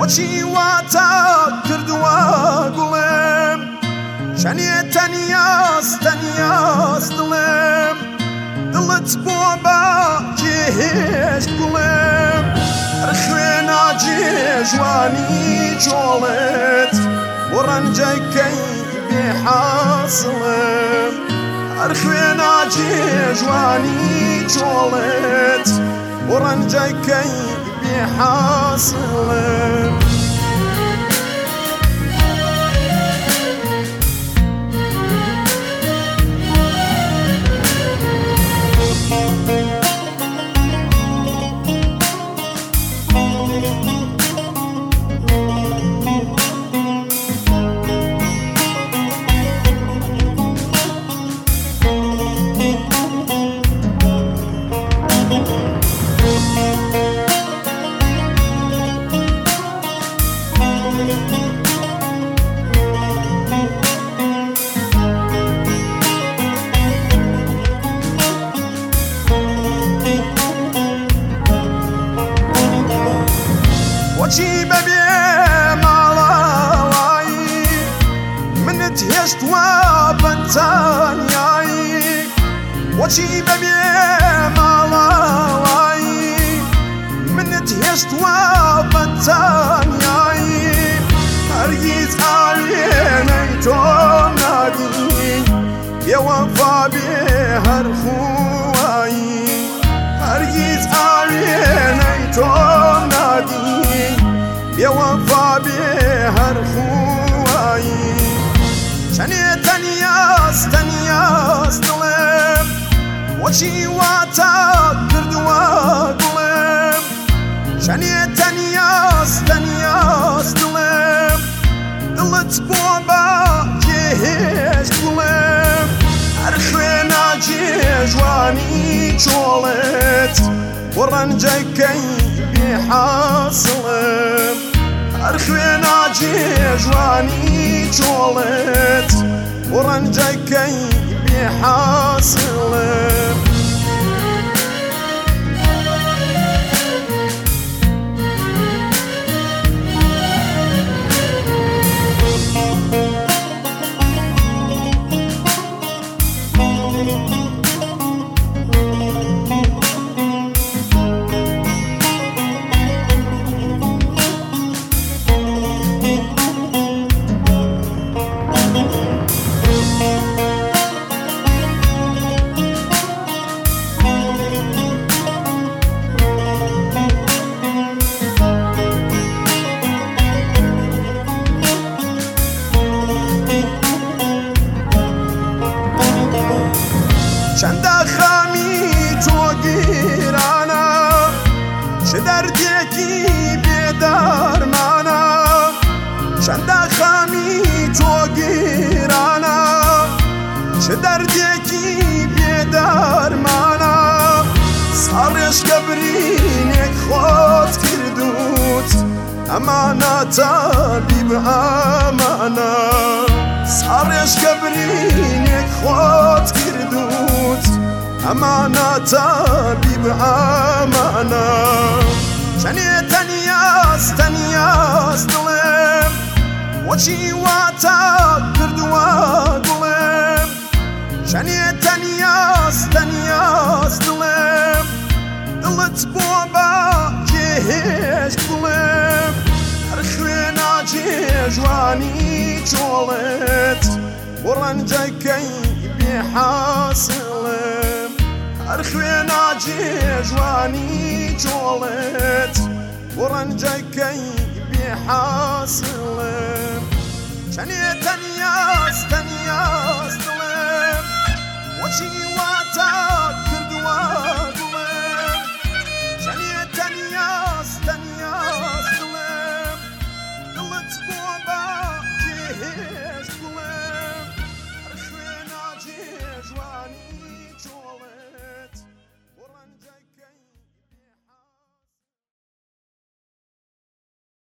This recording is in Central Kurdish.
وەچی واتە کردووە گوڵێم شەنێ تەنیاز تەنیاز دڵێم دڵت بۆ بە جێهێشت گوڵێم هەر خوێناجێ جوانی جۆڵێت بۆ ڕەنجەکەی بێحاسڵێم هەر خوێناجێ جوانی جۆڵێت بۆ ڕەنجەکەی بێحاسڵێم وەچی بەبێ ماڵاوایی منت هێشتوە بەتانیایی وەچی بەبێ ماڵاوایی منت هێشتوە بەتانیایی هەرگیز ئاوێنەی تۆ نادین بێوەفا بێ هەر خوایی هەرگیز ئاوێنەی تۆ نادین بێوەفا بێ هەر خوایی شەنێ تەنیاز تەنیاز دڵێم وەچی واتە کردووە گوڵێم شەنێ تەنیاز تەنیاز دڵێم دڵت بۆ بە جێهێشت گوڵێم هەر خوێناجێ جوانی جۆڵێت بۆ ڕەنجەکەی بێحاسڵێم هەر خوێناجێ جوانی جۆڵێت بۆ ڕەنجەکەی بێحاسڵێم چەندە خامی تۆ گیرانە چ دەردێکی بێدەرمانە چەندە خامی تۆ گیرانە چ دەردێکی بێدەرمانە ساڕێشکە برینێک خۆت کردوت ئەمانە تەبیب ئەمانە ساڕێشکە برینێک خۆت کردوت ئەمانە تەبیب ئەمانە شەنێ تەنیاز تەنیاز دڵێم وەچی واتە کردووە گوڵێم شەنێ تەنیاز تەنیاز دڵێم دڵت بۆ بە جێهێشت گوڵێم هەر خوێناجێ جوانی جۆڵێت بۆ ڕەنجەکەی بێحاسڵێم هەر خوێناجێ جوانی جۆڵێت بۆ ڕەنجەکەی بێحاسڵێم شەنێ تەنیاز تەنیاز دڵێم وەچی